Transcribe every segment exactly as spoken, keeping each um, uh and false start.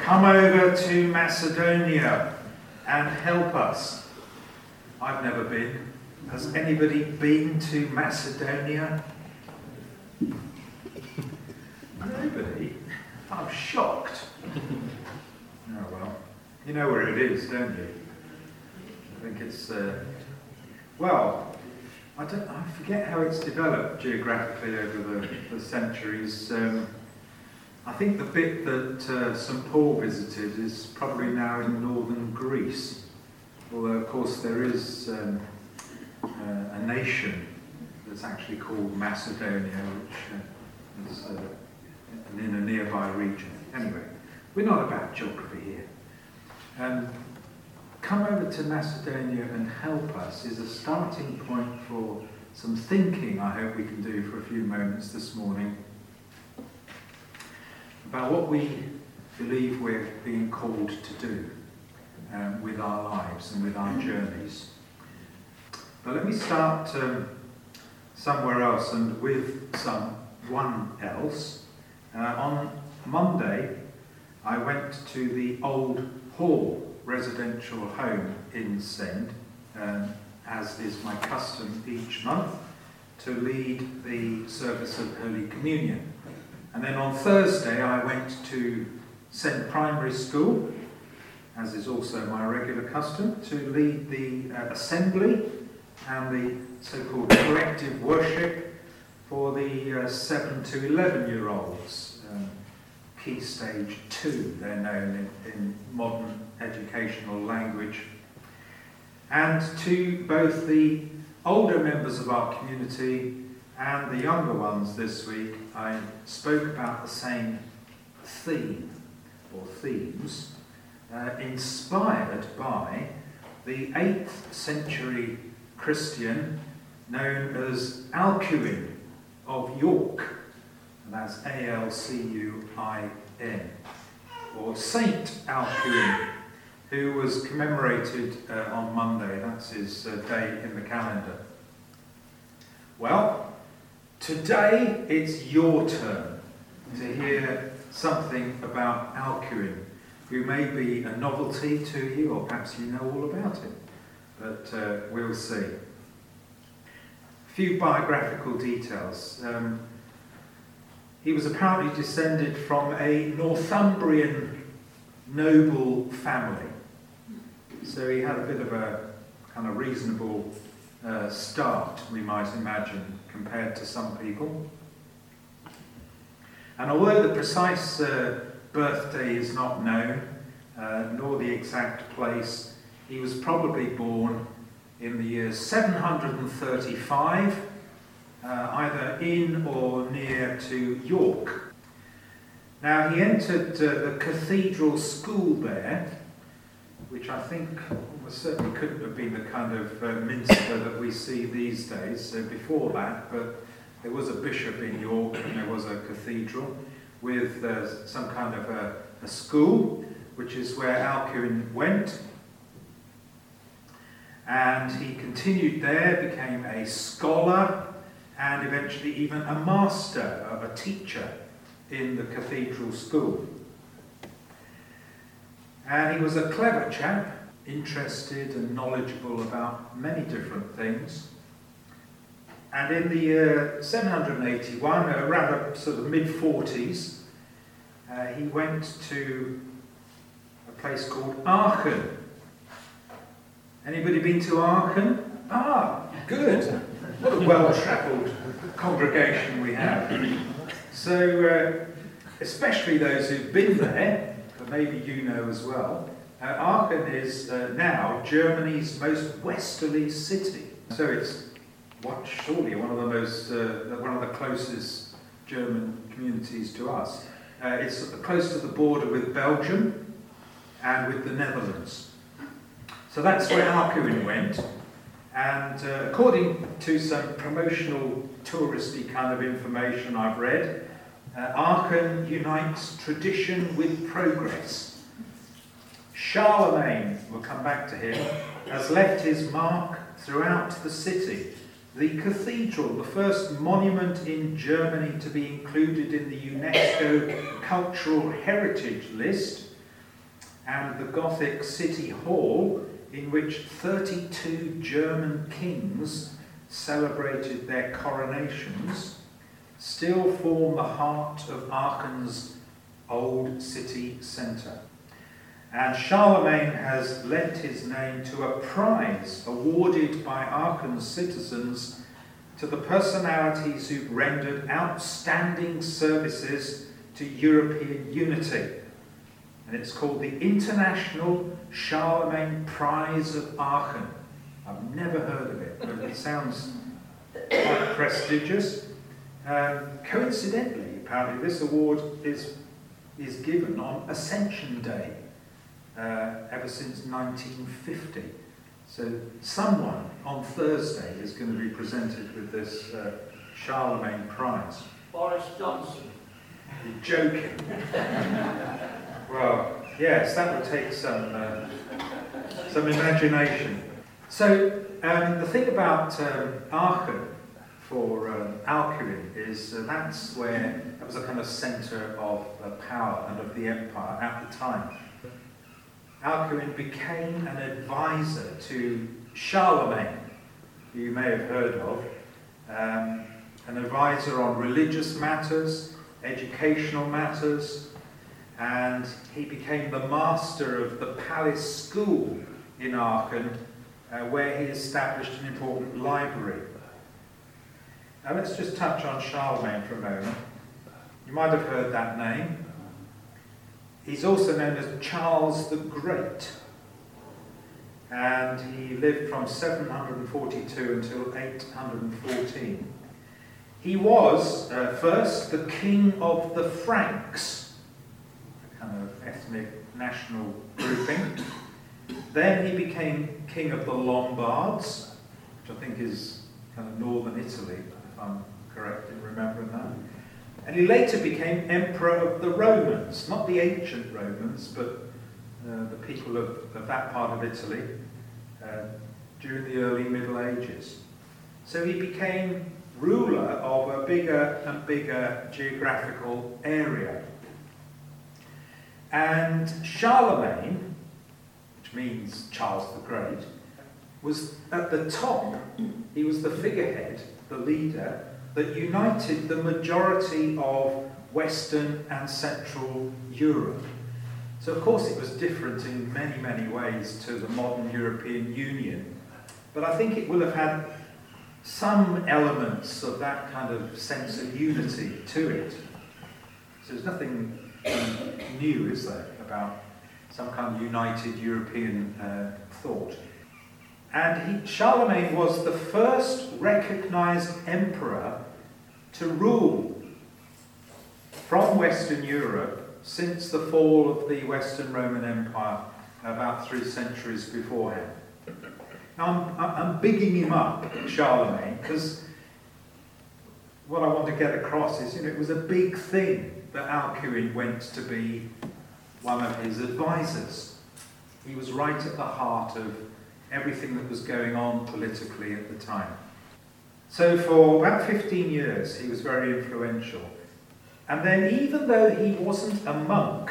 Come over to Macedonia and help us. I've never been. Has anybody been to Macedonia? Nobody? I'm shocked. Oh well. You know where it is, don't you? I think it's, uh, well, I don't. I forget how it's developed geographically over the, the centuries. Um, I think the bit that uh, Saint Paul visited is probably now in northern Greece, although of course there is um, uh, a nation that's actually called Macedonia, which uh, is uh, in a nearby region. Anyway, we're not about geography here. Um, come over to Macedonia and help us is a starting point for some thinking I hope we can do for a few moments this morning about what we believe we're being called to do um, with our lives and with our journeys. But let me start um, somewhere else and with someone else. Uh, on Monday, I went to the Old Hall residential home in Send, um, as is my custom each month, to lead the service of Holy Communion. And then on Thursday I went to Send Primary School, as is also my regular custom, to lead the uh, assembly and the so-called collective worship for the uh, seven to eleven year olds. Um, Key Stage two, they're known in, in modern educational language. And to both the older members of our community and the younger ones this week, I spoke about the same theme, or themes, uh, inspired by the eighth century Christian known as Alcuin of York. And that's A L C U I N, or Saint Alcuin, who was commemorated uh, on Monday. That's his uh, day in the calendar. Well, today it's your turn to hear something about Alcuin, who may be a novelty to you, or perhaps you know all about him, but uh, we'll see. A few biographical details. Um, He was apparently descended from a Northumbrian noble family. So he had a bit of a kind of reasonable uh, start, we might imagine, compared to some people. And although the precise uh, birthday is not known, uh, nor the exact place, he was probably born in the year seven hundred thirty-five, Uh, either in or near to York. Now he entered uh, the cathedral school there, which I think well, certainly couldn't have been the kind of uh, minster that we see these days, so before that, but there was a bishop in York and there was a cathedral with uh, some kind of a, a school, which is where Alcuin went. And he continued there, became a scholar, and eventually even a master, of a teacher in the cathedral school. And he was a clever chap, interested and knowledgeable about many different things. And in the year seven hundred eighty-one, around the sort of mid-forties, uh, he went to a place called Aachen. Anybody been to Aachen? Ah, good. What a well-travelled congregation we have. So, uh, especially those who've been there, but maybe you know as well, uh, Aachen is uh, now Germany's most westerly city. So it's what, surely one of the most, uh, one of the closest German communities to us. Uh, it's close to the border with Belgium and with the Netherlands. So that's where Alcuin went. And uh, according to some promotional, touristy kind of information I've read, uh, Aachen unites tradition with progress. Charlemagne, we'll come back to him, has left his mark throughout the city. The cathedral, the first monument in Germany to be included in the UNESCO Cultural Heritage List, and the Gothic city hall in which thirty-two German kings celebrated their coronations still form the heart of Aachen's old city centre. And Charlemagne has lent his name to a prize awarded by Aachen's citizens to the personalities who've rendered outstanding services to European unity. And it's called the International Charlemagne Prize of Aachen. I've never heard of it, but it sounds quite prestigious. Um, coincidentally, apparently, this award is, is given on Ascension Day, uh, ever since nineteen fifty. So someone on Thursday is going to be presented with this uh, Charlemagne Prize. Boris Johnson. You're joking. Well, yes, that would take some uh, some imagination. So um, the thing about um, Aachen for um, Alcuin is uh, that's where that was a kind of centre of uh, power and of the empire at the time. Alcuin became an advisor to Charlemagne, who you may have heard of, um, an advisor on religious matters, educational matters, and he became the master of the palace school in Aachen, uh, where he established an important library. Now let's just touch on Charlemagne for a moment. You might have heard that name. He's also known as Charles the Great, and he lived from seven hundred forty-two until eight hundred fourteen. He was uh, first the king of the Franks, a kind of ethnic national grouping. Then he became king of the Lombards, which I think is kind of northern Italy, if I'm correct in remembering that. And he later became emperor of the Romans, not the ancient Romans, but uh, the people of, of that part of Italy uh, during the early Middle Ages. So he became ruler of a bigger and bigger geographical area. And Charlemagne, which means Charles the Great, was at the top. He was the figurehead, the leader, that united the majority of Western and Central Europe. So of course it was different in many, many ways to the modern European Union, but I think it will have had some elements of that kind of sense of unity to it. So there's nothing um, new, is there, about some kind of united European uh, thought. And he, Charlemagne was the first recognised emperor to rule from Western Europe since the fall of the Western Roman Empire about three centuries beforehand. Now I'm, I'm bigging him up, Charlemagne, because what I want to get across is, you know, it was a big thing that Alcuin went to be one of his advisors. He was right at the heart of everything that was going on politically at the time. So for about fifteen years he was very influential. And then even though he wasn't a monk,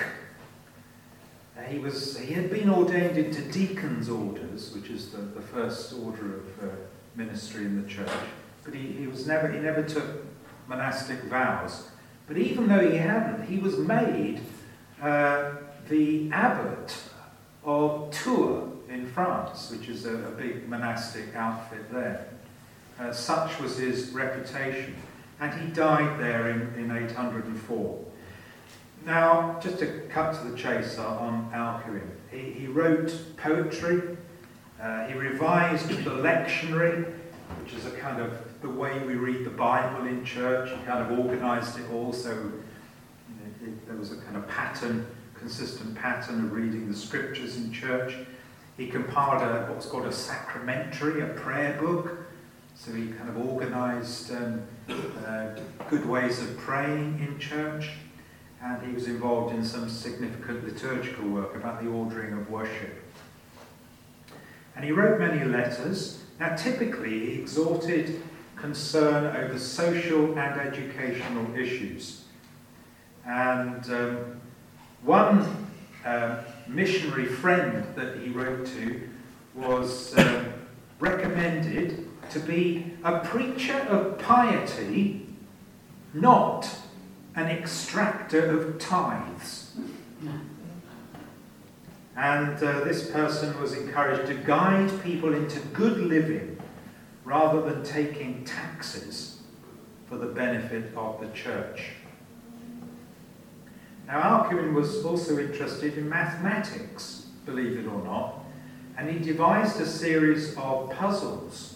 he was he had been ordained into deacon's orders, which is the, the first order of uh, ministry in the church. But he, he was never he never took monastic vows. But even though he hadn't, he was made uh, the abbot of Tours in France, which is a, a big monastic outfit there. Uh, such was his reputation. And he died there in, in eight hundred four. Now, just to cut to the chase on Alcuin, he, he wrote poetry, uh, he revised the lectionary, which is a kind of the way we read the Bible in church. He kind of organised it all, so you know, it, there was a kind of pattern, consistent pattern of reading the scriptures in church. He compiled a, what's called a sacramentary, a prayer book. So he kind of organised um, uh, good ways of praying in church. And he was involved in some significant liturgical work about the ordering of worship. And he wrote many letters. Now typically he exhorted concern over social and educational issues. And um, one uh, missionary friend that he wrote to was uh, recommended to be a preacher of piety, not an extractor of tithes. And uh, this person was encouraged to guide people into good living rather than taking taxes for the benefit of the church. Now, Alcuin was also interested in mathematics, believe it or not, and he devised a series of puzzles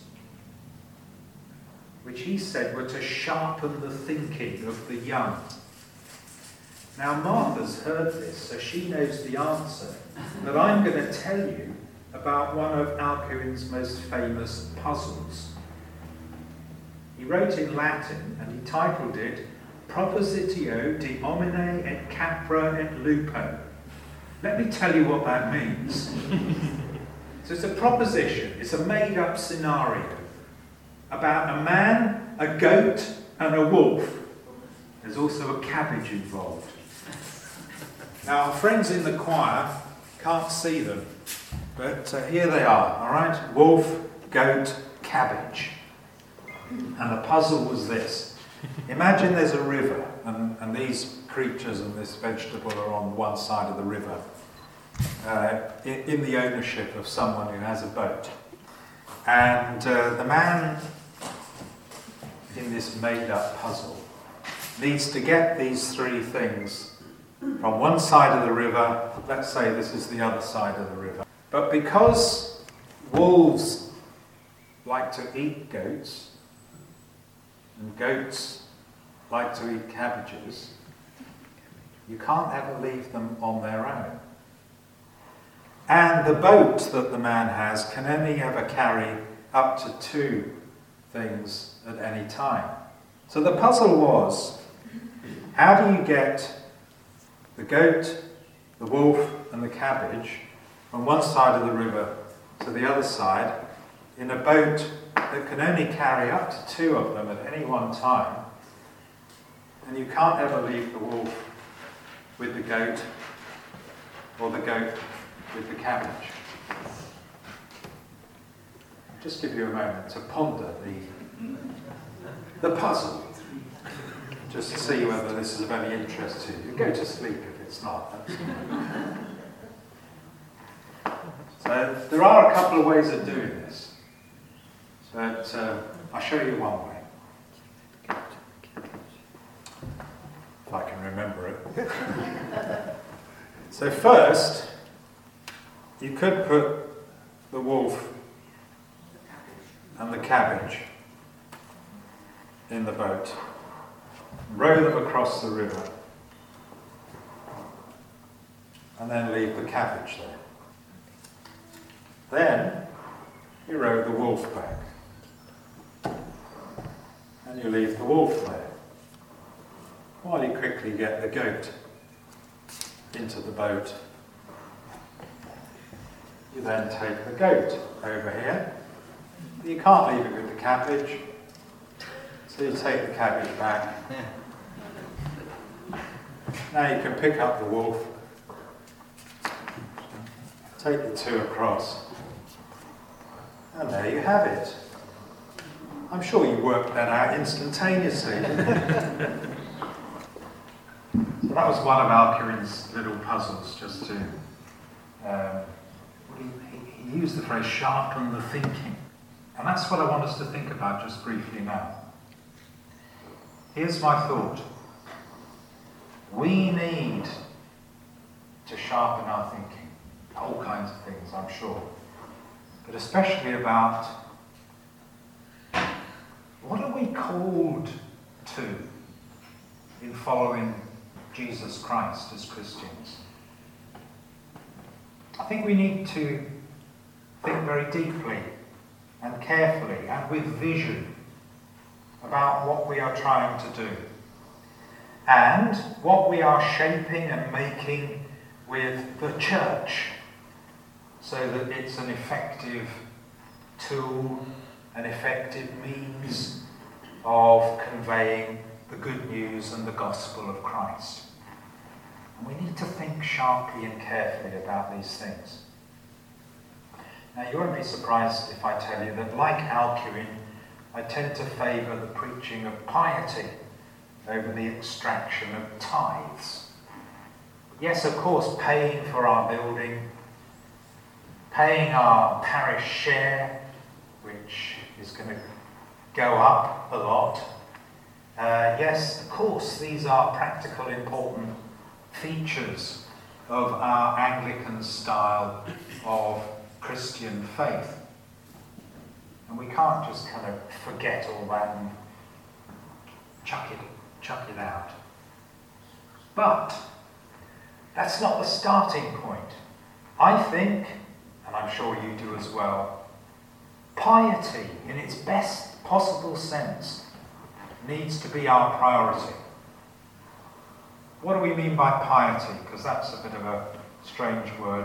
which he said were to sharpen the thinking of the young. Now, Martha's heard this, so she knows the answer, but I'm going to tell you about one of Alcuin's most famous puzzles. He wrote in Latin, and he titled it Propositio de homine et capra et lupo. Let me tell you what that means. So it's a proposition, it's a made-up scenario about a man, a goat, and a wolf. There's also a cabbage involved. Now, our friends in the choir can't see them, but uh, here they are, all right? Wolf, goat, cabbage. And the puzzle was this. Imagine there's a river, and, and these creatures and this vegetable are on one side of the river, uh, in, in the ownership of someone who has a boat. And uh, the man in this made-up puzzle needs to get these three things from one side of the river. Let's say this is the other side of the river. But because wolves like to eat goats, and goats like to eat cabbages, you can't ever leave them on their own. And the boat that the man has can only ever carry up to two things at any time. So the puzzle was, how do you get the goat, the wolf, and the cabbage from one side of the river to the other side in a boat that can only carry up to two of them at any one time, and you can't ever leave the wolf with the goat or the goat with the cabbage. Just give you a moment to ponder the, the puzzle, just to see whether this is of any interest to you. Go to sleep if it's not. So there are a couple of ways of doing this. But uh, I'll show you one way, if I can remember it. So first, you could put the wolf and the cabbage in the boat, row them across the river, and then leave the cabbage there. Then you row the wolf back. And you leave the wolf there, while you quickly get the goat into the boat. You then take the goat over here. You can't leave it with the cabbage, so you take the cabbage back. Now you can pick up the wolf, take the two across, and there you have it. I'm sure you worked that out instantaneously. So that was one of Alcuin's little puzzles, just to... Um, he, he used the phrase sharpen the thinking. And that's what I want us to think about just briefly now. Here's my thought. We need to sharpen our thinking. All kinds of things, I'm sure. But especially about what are we called to in following Jesus Christ as Christians? I think we need to think very deeply and carefully and with vision about what we are trying to do and what we are shaping and making with the church so that it's an effective tool, an effective means of conveying the good news and the gospel of Christ. And we need to think sharply and carefully about these things. Now, you won't be surprised if I tell you that, like Alcuin, I tend to favour the preaching of piety over the extraction of tithes. Yes, of course, paying for our building, paying our parish share, which is going to go up a lot. Uh, yes, of course, these are practical, important features of our Anglican style of Christian faith. And we can't just kind of forget all that and chuck it, chuck it out. But that's not the starting point. I think, and I'm sure you do as well, piety in its best possible sense needs to be our priority. What do we mean by piety? Because that's a bit of a strange word.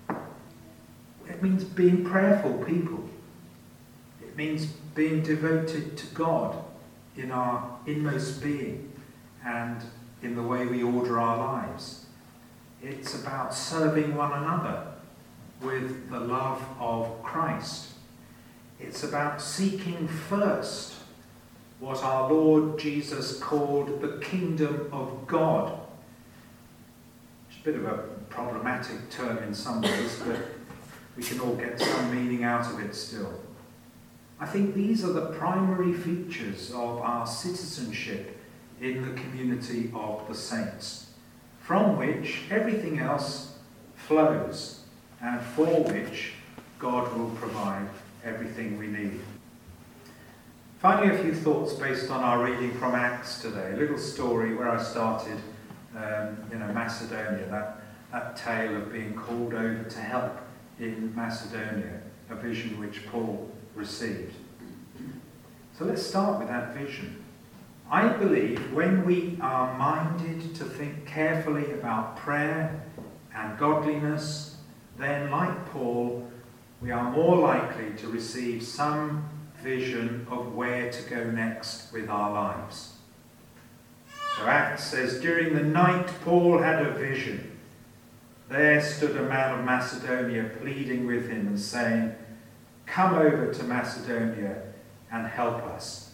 It means being prayerful people. It means being devoted to God in our inmost being and in the way we order our lives. It's about serving one another with the love of Christ. It's about seeking first what our Lord Jesus called the kingdom of God. It's a bit of a problematic term in some ways, but we can all get some meaning out of it still. I think these are the primary features of our citizenship in the community of the saints, from which everything else flows, and for which God will provide everything we need. Finally, a few thoughts based on our reading from Acts today. A little story where I started, um, you know, Macedonia, that, that tale of being called over to help in Macedonia, a vision which Paul received. So let's start with that vision. I believe when we are minded to think carefully about prayer and godliness, then, like Paul, we are more likely to receive some vision of where to go next with our lives. So Acts says, during the night Paul had a vision. There stood a man of Macedonia pleading with him and saying, come over to Macedonia and help us.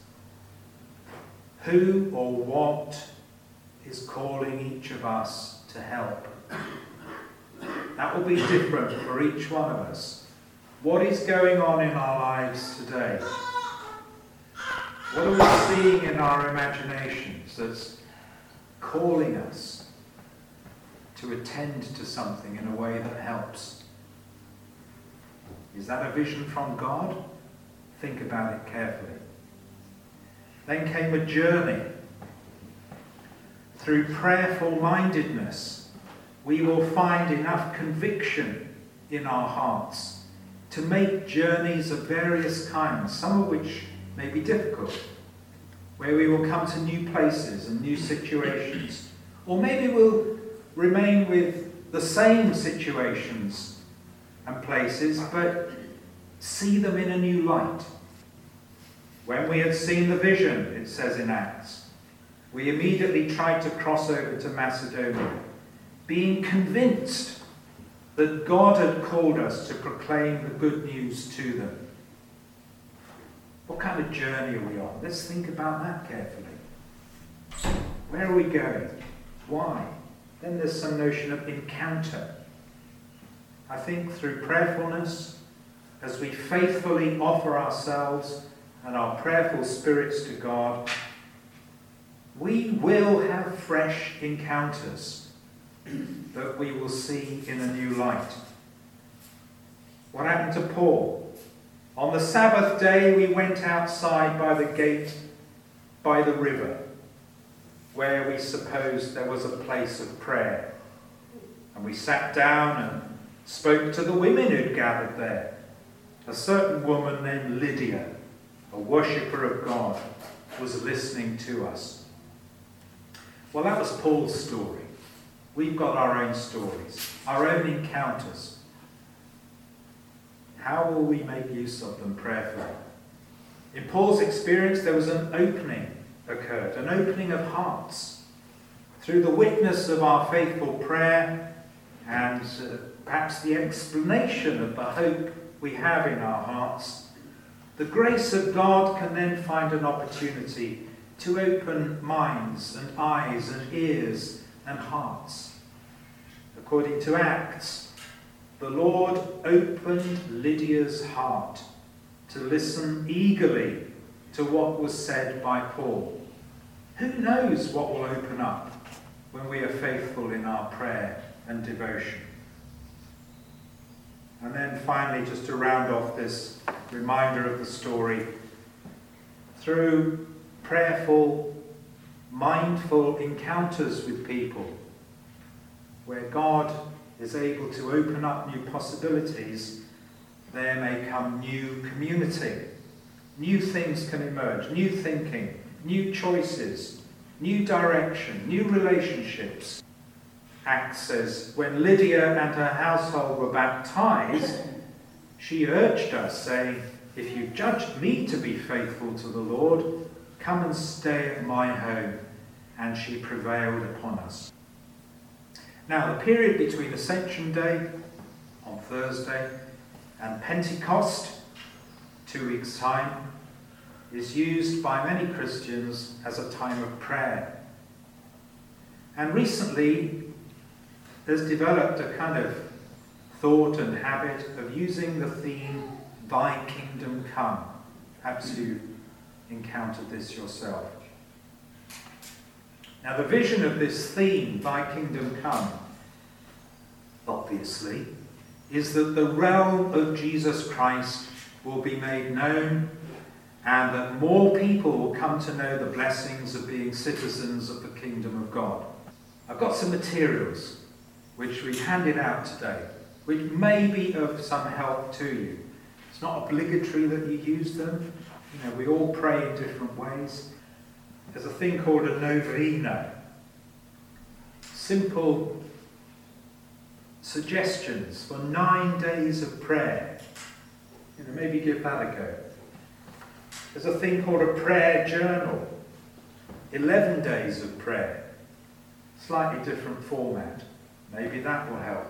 Who or what is calling each of us to help? That will be different for each one of us. What is going on in our lives today? What are we seeing in our imaginations that's calling us to attend to something in a way that helps? Is that a vision from God? Think about it carefully. Then came a journey. Through prayerful mindedness, we will find enough conviction in our hearts to make journeys of various kinds, some of which may be difficult, where we will come to new places and new situations. Or maybe we'll remain with the same situations and places, but see them in a new light. When we had seen the vision, it says in Acts, we immediately tried to cross over to Macedonia, being convinced that God had called us to proclaim the good news to them. What kind of journey are we on? Let's think about that carefully. Where are we going? Why? Then there's some notion of encounter. I think through prayerfulness, as we faithfully offer ourselves and our prayerful spirits to God, we will have fresh encounters that we will see in a new light. What happened to Paul? On the Sabbath day we went outside by the gate by the river, where we supposed there was a place of prayer. And we sat down and spoke to the women who'd gathered there. A certain woman named Lydia, a worshipper of God, was listening to us. Well, that was Paul's story. We've got our own stories, our own encounters. How will we make use of them prayerfully? In Paul's experience, there was an opening occurred, an opening of hearts through the witness of our faithful prayer and uh, perhaps the explanation of the hope we have in our hearts, the grace of God can then find an opportunity to open minds and eyes and ears and hearts. According to Acts, the Lord opened Lydia's heart to listen eagerly to what was said by Paul. Who knows what will open up when we are faithful in our prayer and devotion? And then finally, just to round off this reminder of the story, through prayerful, mindful encounters with people, where God is able to open up new possibilities, there may come new community. New things can emerge, new thinking, new choices, new direction, new relationships. Acts says, when Lydia and her household were baptized, she urged us, saying, if you judged me to be faithful to the Lord, come and stay at my home. And she prevailed upon us. Now, the period between Ascension Day on Thursday and Pentecost, two weeks' time, is used by many Christians as a time of prayer. And recently, there's developed a kind of thought and habit of using the theme, Thy Kingdom Come. Perhaps you've encountered this yourself. Now, the vision of this theme, Thy Kingdom Come, obviously, is that the realm of Jesus Christ will be made known and that more people will come to know the blessings of being citizens of the kingdom of God. I've got some materials which we handed out today, which may be of some help to you. It's not obligatory that you use them. You know, we all pray in different ways. There's a thing called a novena. Simple suggestions for nine days of prayer. You know, maybe give that a go. There's a thing called a prayer journal. Eleven days of prayer. Slightly different format. Maybe that will help.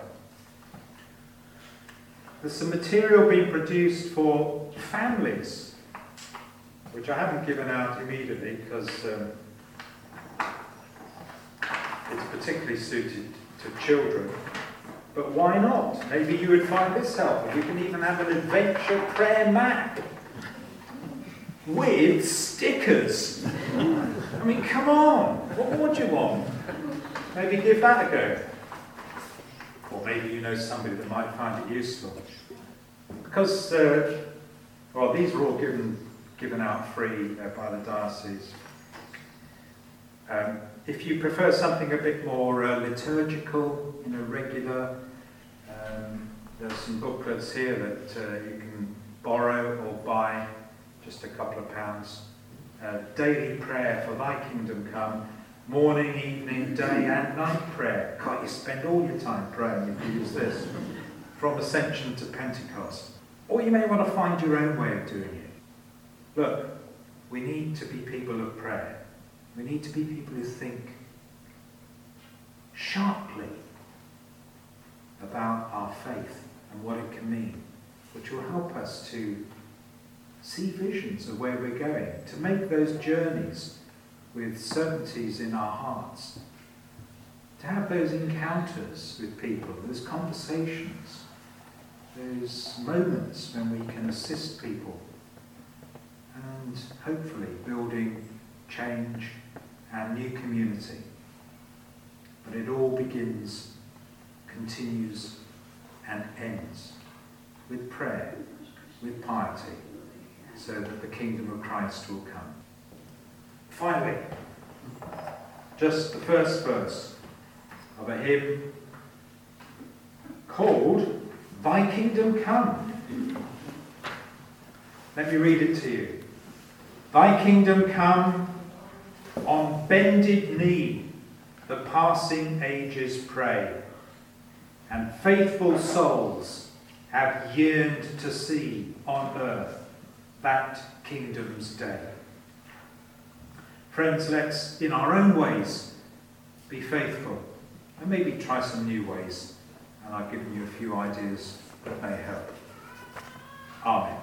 There's some material being produced for families, which I haven't given out immediately because um, it's particularly suited to children. But why not? Maybe you would find this helpful. We can even have an adventure prayer map with stickers. I mean, come on. What more do you want? Maybe give that a go. Or maybe you know somebody that might find it useful. Because, uh, well, these were all given given out free uh, by the diocese. Um, if you prefer something a bit more uh, liturgical, you know, regular, um, there's some booklets here that uh, you can borrow or buy, just a couple of pounds. Uh, daily prayer for Thy Kingdom Come, morning, evening, day and night prayer. God, you spend all your time praying if you use this. From Ascension to Pentecost. Or you may want to find your own way of doing it. Look, we need to be people of prayer. We need to be people who think sharply about our faith and what it can mean, which will help us to see visions of where we're going, to make those journeys with certainties in our hearts, to have those encounters with people, those conversations, those moments when we can assist people, and hopefully building change and new community. But it all begins, continues, and ends with prayer, with piety, so that the kingdom of Christ will come. Finally, just the first verse of a hymn called Thy Kingdom Come. Let me read it to you. Thy kingdom come, on bended knee the passing ages pray, and faithful souls have yearned to see on earth that kingdom's day. Friends, let's, in our own ways, be faithful, and maybe try some new ways. And I've given you a few ideas that may help. Amen.